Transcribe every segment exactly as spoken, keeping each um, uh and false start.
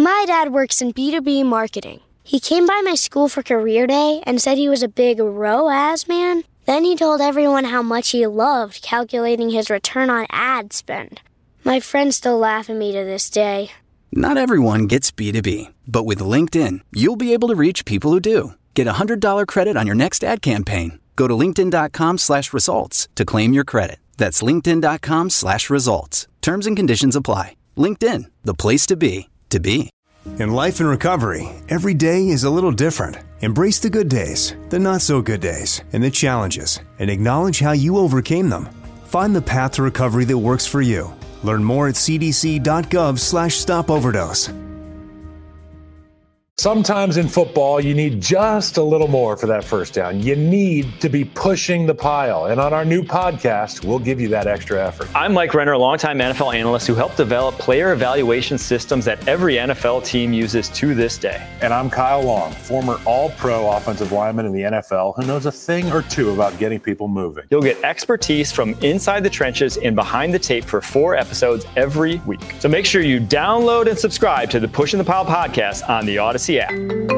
My dad works in B two B marketing. He came by my school for career day and said he was a big R O A S man. Then he told everyone how much he loved calculating his return on ad spend. My friends still laugh at me to this day. Not everyone gets B two B, but with LinkedIn, you'll be able to reach people who do. Get a one hundred dollars credit on your next ad campaign. Go to linkedin.com slash results to claim your credit. That's linkedin.com slash results. Terms and conditions apply. LinkedIn, the place to be, to be. In life and recovery, every day is a little different. Embrace the good days, the not so good days, and the challenges, and acknowledge how you overcame them. Find the path to recovery that works for you. Learn more at cdc.gov slash stop overdose. Sometimes in football, you need just a little more for that first down. You need to be pushing the pile. And on our new podcast, we'll give you that extra effort. I'm Mike Renner, a longtime N F L analyst who helped develop player evaluation systems that every N F L team uses to this day. And I'm Kyle Long, former all-pro offensive lineman in the N F L who knows a thing or two about getting people moving. You'll get expertise from inside the trenches and behind the tape for four episodes every week. So make sure you download and subscribe to the Pushing the Pile podcast on the Odyssey app.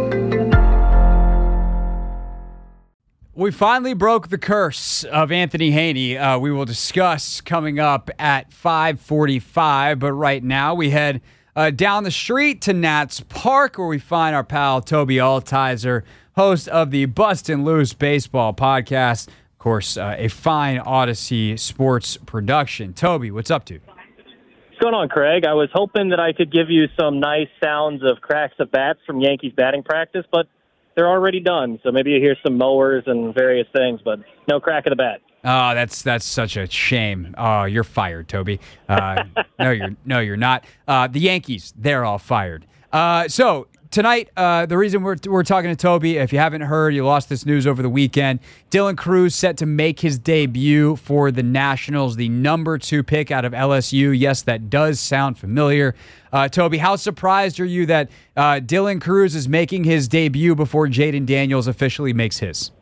We finally broke the curse of Anthony Haney. Uh, we will discuss coming up at five forty-five, but right now we head uh, down the street to Nats Park where we find our pal Toby Altizer, host of the Bust and Loose Baseball podcast. Of course, uh, a fine Odyssey sports production. Toby, what's up, dude? What's going on, Craig? I was hoping that I could give you some nice sounds of cracks of bats from Yankees batting practice, but they're already done. So maybe you hear some mowers and various things, but no crack of the bat. Oh, that's that's such a shame. Oh, you're fired, Toby. Uh, no, you're no, you're not. Uh, the Yankees, they're all fired. Uh, so tonight, uh, the reason we're we're talking to Toby, if you haven't heard, you lost this news over the weekend. Dylan Crews set to make his debut for the Nationals, the number two pick out of L S U. Yes, that does sound familiar. Uh, Toby, how surprised are you that uh, Dylan Crews is making his debut before Jaden Daniels officially makes his?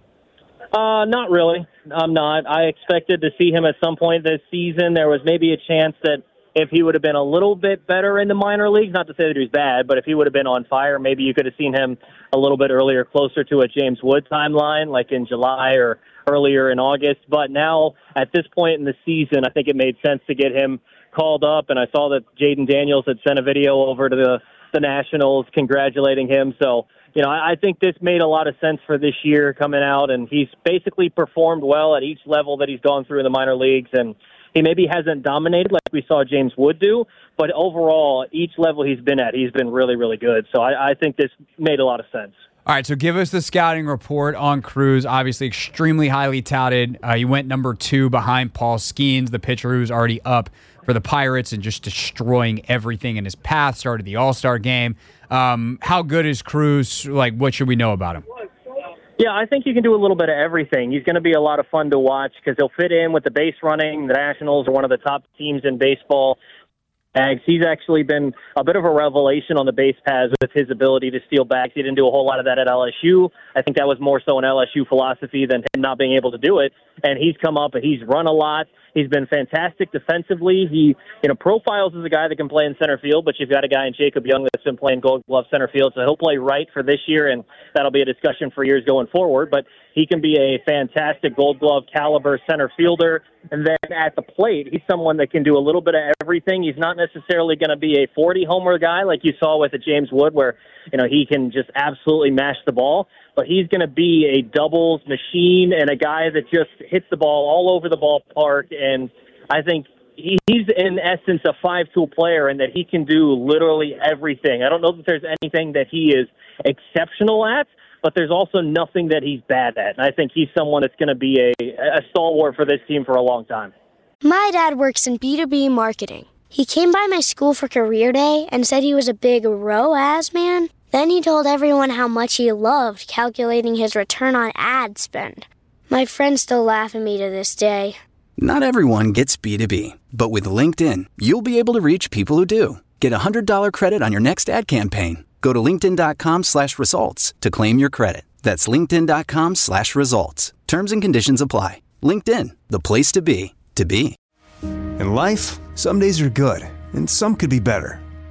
Uh, not really. I'm not. I expected to see him at some point this season. There was maybe a chance that if he would have been a little bit better in the minor leagues, not to say that he was bad, but if he would have been on fire, maybe you could have seen him a little bit earlier, closer to a James Wood timeline, like in July or earlier in August. But now, at this point in the season, I think it made sense to get him called up, and I saw that Jaden Daniels had sent a video over to the, the Nationals congratulating him. So, you know, I, I think this made a lot of sense for this year coming out, and he's basically performed well at each level that he's gone through in the minor leagues, and he maybe hasn't dominated like we saw James Wood do, but overall, each level he's been at, he's been really, really good. So I, I think this made a lot of sense. All right, so give us the scouting report on Crews. Obviously, extremely highly touted. Uh, he went number two behind Paul Skeens, the pitcher who's already up for the Pirates and just destroying everything in his path. Started the All-Star game. Um, how good is Crews? Like, what should we know about him? Yeah, I think you can do a little bit of everything. He's going to be a lot of fun to watch because he'll fit in with the base running. The Nationals are one of the top teams in baseball. Bags. He's actually been a bit of a revelation on the base paths with his ability to steal bags. He didn't do a whole lot of that at L S U. I think that was more so an L S U philosophy than him not being able to do it. And he's come up and he's run a lot. He's been fantastic defensively. He, you know, profiles as a guy that can play in center field, but you've got a guy in Jacob Young that's been playing Gold Glove center field, so he'll play right for this year, and that'll be a discussion for years going forward. But he can be a fantastic Gold Glove caliber center fielder. And then at the plate, he's someone that can do a little bit of everything. He's not necessarily going to be a forty homer guy like you saw with a James Wood, where, you know, he can just absolutely mash the ball. But he's going to be a doubles machine and a guy that just hits the ball all over the ballpark. And I think he's, in essence, a five-tool player and that he can do literally everything. I don't know that there's anything that he is exceptional at, but there's also nothing that he's bad at. And I think he's someone that's going to be a, a stalwart for this team for a long time. My dad works in B two B marketing. He came by my school for career day and said he was a big R O A S man. Then he told everyone how much he loved calculating his return on ad spend. My friends still laugh at me to this day. Not everyone gets B two B, but with LinkedIn, you'll be able to reach people who do. Get a one hundred dollars credit on your next ad campaign. Go to linkedin.com slash results to claim your credit. That's linkedin.com slash results. Terms and conditions apply. LinkedIn, the place to be, to be. In life, some days are good, and some could be better.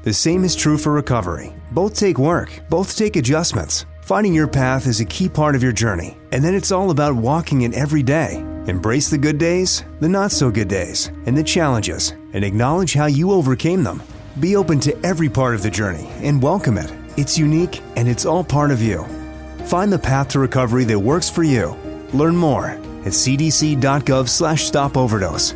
The same is true for recovery. Both take work, both take adjustments. Finding your path is a key part of your journey, and then it's all about walking it every day. Embrace the good days, the not so good days, and the challenges, and acknowledge how you overcame them. Be open to every part of the journey and welcome it. It's unique and it's all part of you. Find the path to recovery that works for you. Learn more at cdc.gov slash stop overdose.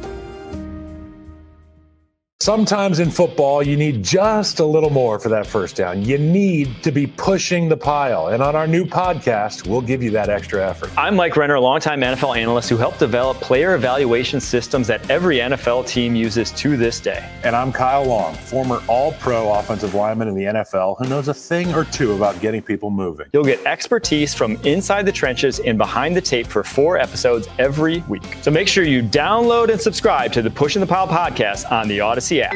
Sometimes in football, you need just a little more for that first down. You need to be pushing the pile. And on our new podcast, we'll give you that extra effort. I'm Mike Renner, a longtime N F L analyst who helped develop player evaluation systems that every N F L team uses to this day. And I'm Kyle Long, former all-pro offensive lineman in the N F L who knows a thing or two about getting people moving. You'll get expertise from inside the trenches and behind the tape for four episodes every week. So make sure you download and subscribe to the Pushing the Pile podcast on the Odyssey app.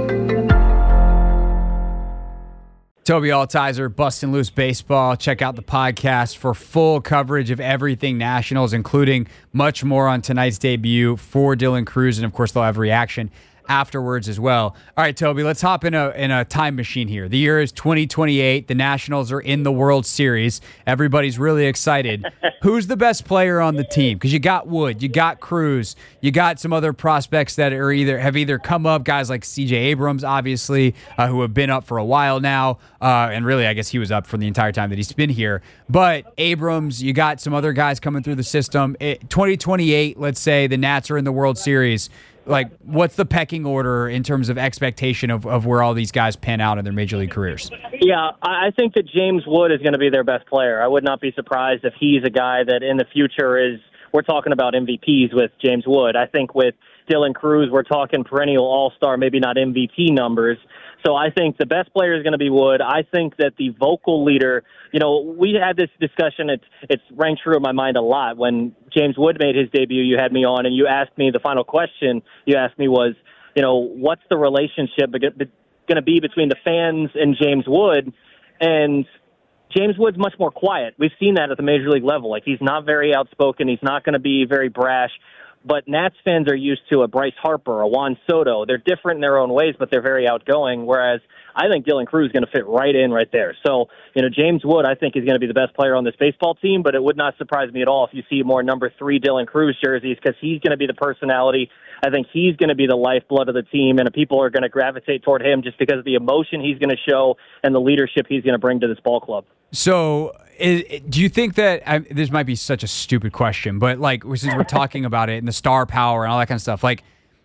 Toby Altizer, Bustin' Loose Baseball. Check out the podcast for full coverage of everything Nationals, including much more on tonight's debut for Dylan Crews, and of course they'll have reaction afterwards as well. All right, Toby, let's hop in a in a time machine here. The year is twenty twenty-eight. The Nationals are in the World Series. Everybody's really excited. Who's the best player on the team? Because you got Wood, you got Cruz, you got some other prospects that are either have either come up, guys like C J Abrams, obviously, uh, who have been up for a while now, uh, and really, I guess he was up for the entire time that he's been here. But Abrams, you got some other guys coming through the system. It, twenty twenty-eight, let's say the Nats are in the World Series. Like, what's the pecking order in terms of expectation of, of where all these guys pan out in their major league careers? Yeah, I think that James Wood is going to be their best player. I would not be surprised if he's a guy that in the future is, we're talking about M V Ps with James Wood. I think with Dylan Crews, we're talking perennial all-star, maybe not M V P numbers. So I think the best player is going to be Wood. I think that the vocal leader, you know, we had this discussion. It's it's rang true in my mind a lot. When James Wood made his debut, you had me on, and you asked me, the final question you asked me was, you know, what's the relationship going to be between the fans and James Wood? And James Wood's much more quiet. We've seen that at the major league level. Like, he's not very outspoken. He's not going to be very brash. But Nats fans are used to a Bryce Harper, a Juan Soto. They're different in their own ways, but they're very outgoing, whereas I think Dylan Crews is going to fit right in right there. So, you know, James Wood, I think, is going to be the best player on this baseball team, but it would not surprise me at all if you see more number three Dylan Crews jerseys, because he's going to be the personality. I think he's going to be the lifeblood of the team, and people are going to gravitate toward him just because of the emotion he's going to show and the leadership he's going to bring to this ball club. So, is, do you think that I, this might be such a stupid question, but like since we're talking about it and the star power and all that kind of stuff, like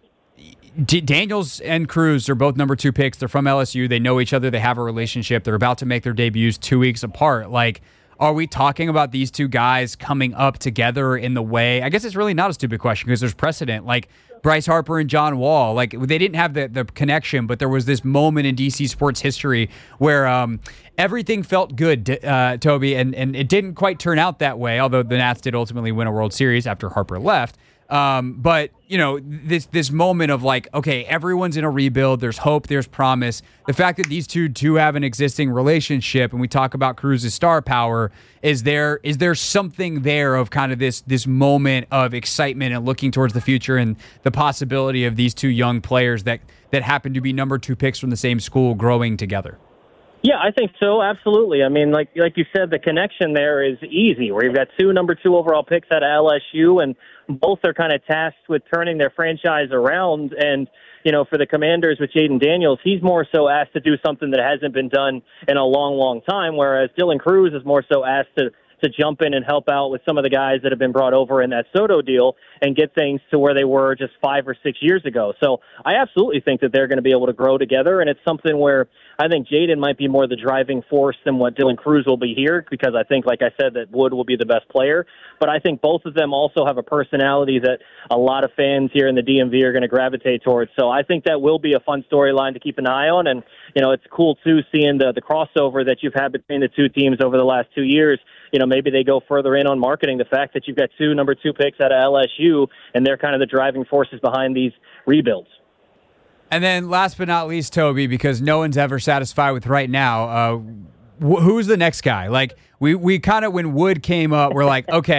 D- Daniels and Cruz are both number two picks. They're from L S U. They know each other. They have a relationship. They're about to make their debuts two weeks apart. Like, are we talking about these two guys coming up together in the way? I guess it's really not a stupid question because there's precedent. Like Bryce Harper and John Wall, like they didn't have the, the connection, but there was this moment in D C sports history where um, everything felt good, uh, Toby, and, and it didn't quite turn out that way, although the Nats did ultimately win a World Series after Harper left. Um, but, you know, this this moment of like, okay, everyone's in a rebuild. There's hope. There's promise. The fact that these two do have an existing relationship, and we talk about Cruz's star power, is there is there something there of kind of this this moment of excitement and looking towards the future and the possibility of these two young players that, that happen to be number two picks from the same school growing together? Yeah, I think so. Absolutely. I mean, like like you said, the connection there is easy, where you've got two number two overall picks out of L S U, and both are kind of tasked with turning their franchise around. And, you know, for the Commanders with Jaden Daniels, he's more so asked to do something that hasn't been done in a long, long time, whereas Dylan Crews is more so asked to to jump in and help out with some of the guys that have been brought over in that Soto deal and get things to where they were just five or six years ago. So I absolutely think that they're going to be able to grow together, and it's something where I think Jaden might be more the driving force than what Dylan Crews will be here, because I think, like I said, that Wood will be the best player. But I think both of them also have a personality that a lot of fans here in the D M V are going to gravitate towards. So I think that will be a fun storyline to keep an eye on. And, you know, it's cool, too, seeing the, the crossover that you've had between the two teams over the last two years. You know, maybe they go further in on marketing the fact that you've got two number two picks out of L S U, and they're kind of the driving forces behind these rebuilds. And then last but not least, Toby, because no one's ever satisfied with right now, uh, wh- who's the next guy? Like, we, we kind of, when Wood came up, we're like, okay,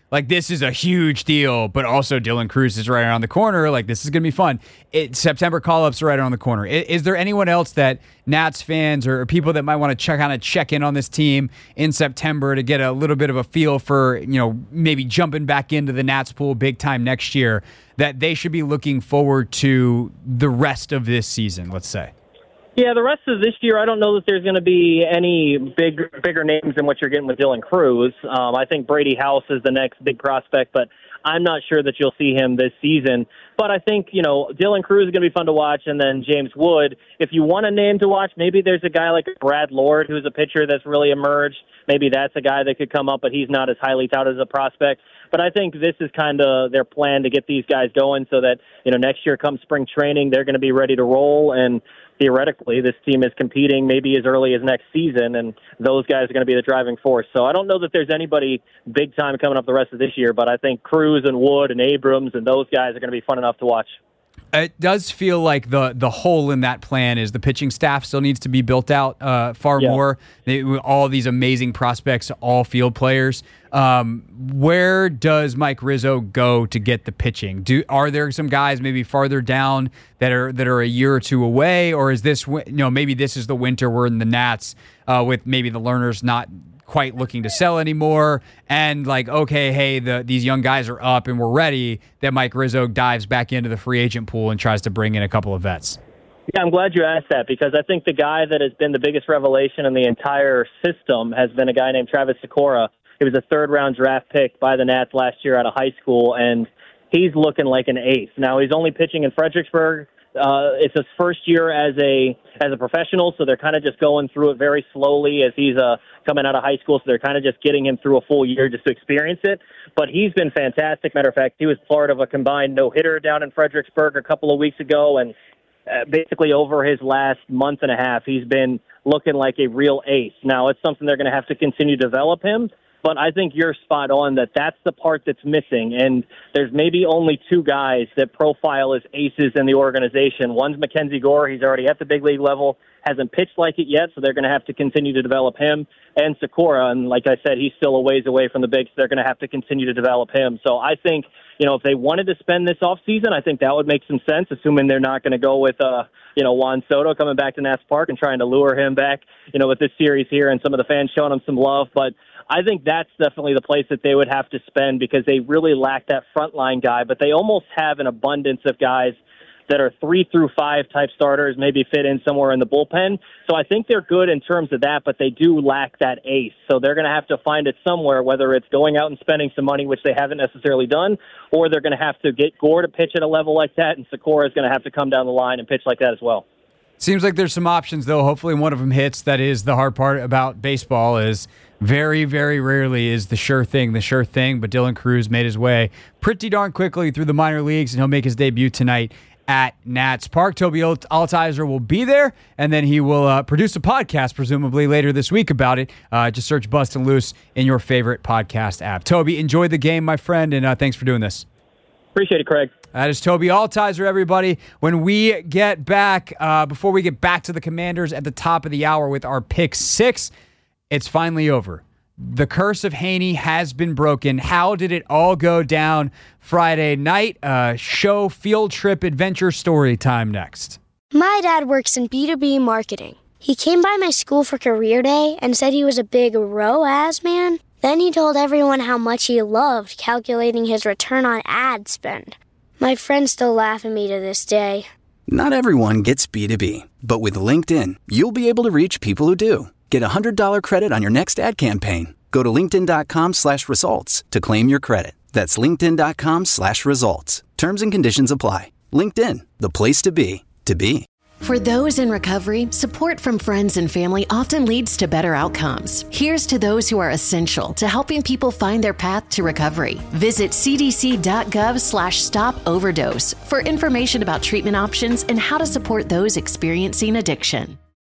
like this is a huge deal, but also Dylan Crews is right around the corner. Like this is going to be fun. It, September call-ups are right around the corner. Is, is there anyone else that Nats fans or people that might want to check kind of check in on this team in September to get a little bit of a feel for, you know, maybe jumping back into the Nats pool big time next year, that they should be looking forward to the rest of this season, let's say? Yeah, the rest of this year, I don't know that there's going to be any big, bigger names than what you're getting with Dylan Crews. Um, I think Brady House is the next big prospect, but I'm not sure that you'll see him this season. But I think, you know, Dylan Crews is going to be fun to watch, and then James Wood. If you want a name to watch, maybe there's a guy like Brad Lord, who's a pitcher that's really emerged. Maybe that's a guy that could come up, but he's not as highly touted as a prospect. But I think this is kind of their plan to get these guys going so that, you know, next year comes spring training, they're going to be ready to roll. And theoretically, this team is competing maybe as early as next season, and those guys are going to be the driving force. So I don't know that there's anybody big time coming up the rest of this year, but I think Crews and Wood and Abrams and those guys are going to be fun enough to watch. It does feel like the the hole in that plan is the pitching staff still needs to be built out uh, far yeah. more. They, all these amazing prospects, all field players. Um, where does Mike Rizzo go to get the pitching? Do are there some guys maybe farther down that are that are a year or two away, or is this you know maybe this is the winter we're in the Nats uh, with maybe the Lerners not quite looking to sell anymore, and like, okay, hey, the these young guys are up and we're ready, that Mike Rizzo dives back into the free agent pool and tries to bring in a couple of vets? Yeah, I'm glad you asked that, because I think the guy that has been the biggest revelation in the entire system has been a guy named Travis Sikora. He was a third-round draft pick by the Nats last year out of high school, and he's looking like an ace. Now, he's only pitching in Fredericksburg. Uh, it's his first year as a as a professional, so they're kind of just going through it very slowly as he's uh, coming out of high school, so they're kind of just getting him through a full year just to experience it. But he's been fantastic. Matter of fact, he was part of a combined no-hitter down in Fredericksburg a couple of weeks ago, and uh, basically over his last month and a half, he's been looking like a real ace. Now, it's something they're going to have to continue to develop him, but I think you're spot on that that's the part that's missing. And there's maybe only two guys that profile as aces in the organization. One's Mackenzie Gore. He's already at the big league level, hasn't pitched like it yet, so they're going to have to continue to develop him. And Sikora, and like I said, he's still a ways away from the bigs, so they're going to have to continue to develop him. So I think, you know, if they wanted to spend this offseason, I think that would make some sense, assuming they're not going to go with, uh, you know, Juan Soto coming back to Nats Park and trying to lure him back, you know, with this series here and some of the fans showing him some love. But I think that's definitely the place that they would have to spend, because they really lack that frontline guy, but they almost have an abundance of guys that are three through five type starters, maybe fit in somewhere in the bullpen. So I think they're good in terms of that, but they do lack that ace. So they're going to have to find it somewhere, whether it's going out and spending some money, which they haven't necessarily done, or they're going to have to get Gore to pitch at a level like that, and Sikora is going to have to come down the line and pitch like that as well. Seems like there's some options, though. Hopefully one of them hits. That is the hard part about baseball, is very, very rarely is the sure thing the sure thing. But Dylan Crews made his way pretty darn quickly through the minor leagues, and he'll make his debut tonight at Nats Park. Toby Altizer will be there, and then he will uh, produce a podcast, presumably later this week, about it. Uh, just search Bustin' Loose in your favorite podcast app. Toby, enjoy the game, my friend, and uh, thanks for doing this. Appreciate it, Craig. That is Toby Altizer, everybody. When we get back, uh, before we get back to the Commanders at the top of the hour with our pick six, it's finally over. The curse of Haney has been broken. How did it all go down Friday night? Uh, show, field trip, adventure story time next. My dad works in B two B marketing. He came by my school for career day and said he was a big R O A S man. Then he told everyone how much he loved calculating his return on ad spend. My friends still laugh at me to this day. Not everyone gets B two B, but with LinkedIn, you'll be able to reach people who do. Get a one hundred dollars credit on your next ad campaign. Go to linkedin.com slash results to claim your credit. That's linkedin.com slash results. Terms and conditions apply. LinkedIn, the place to be, to be. For those in recovery, support from friends and family often leads to better outcomes. Here's to those who are essential to helping people find their path to recovery. Visit cdc.gov slash stop overdose for information about treatment options and how to support those experiencing addiction.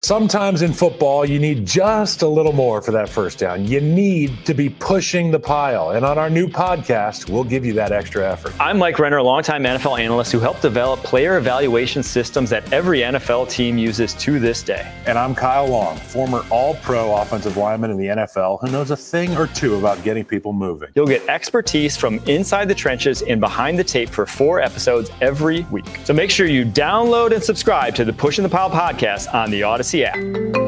Sometimes in football, you need just a little more for that first down. You need to be pushing the pile. And on our new podcast, we'll give you that extra effort. I'm Mike Renner, a longtime N F L analyst who helped develop player evaluation systems that every N F L team uses to this day. And I'm Kyle Long, former all-pro offensive lineman in the N F L who knows a thing or two about getting people moving. You'll get expertise from inside the trenches and behind the tape for four episodes every week. So make sure you download and subscribe to the Pushing the Pile podcast on the Odyssey app.